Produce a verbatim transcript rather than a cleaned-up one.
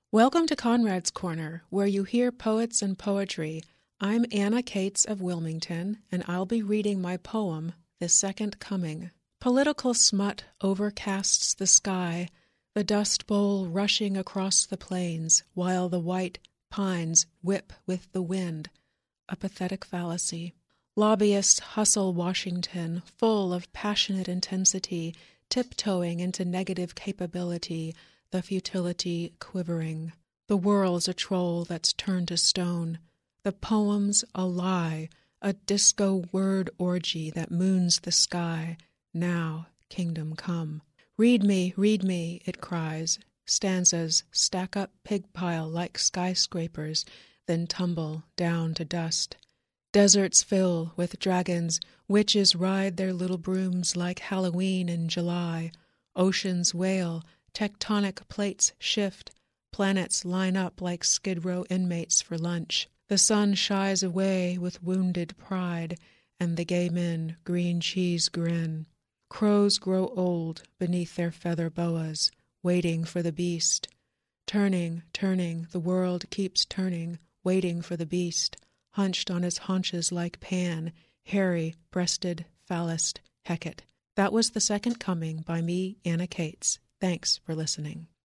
Welcome to Conrad's Corner, where you hear poets and poetry. I'm Anna Cates of Wilmington, and I'll be reading my poem, The Second Coming. Political smut overcasts the sky, the dust bowl rushing across the plains, while the white pines whip with the wind. A pathetic fallacy. Lobbyists hustle Washington, full of passionate intensity, tiptoeing into negative capability, the futility quivering. The world's a troll that's turned to stone. The poem's a lie, a disco word orgy that moons the sky. Now, kingdom come. Read me, read me, it cries. Stanzas stack up pig pile like skyscrapers, then tumble down to dust. Deserts fill with dragons, witches ride their little brooms like Halloween in July. Oceans wail, tectonic plates shift, planets line up like Skid Row inmates for lunch. The sun shies away with wounded pride, and the gay men green cheese grin. Crows grow old beneath their feather boas, waiting for the beast. Turning, turning, the world keeps turning, waiting for the beast, hunched on his haunches like Pan, hairy, breasted, phallused Hecate. That was The Second Coming by me, Anna Cates. Thanks for listening.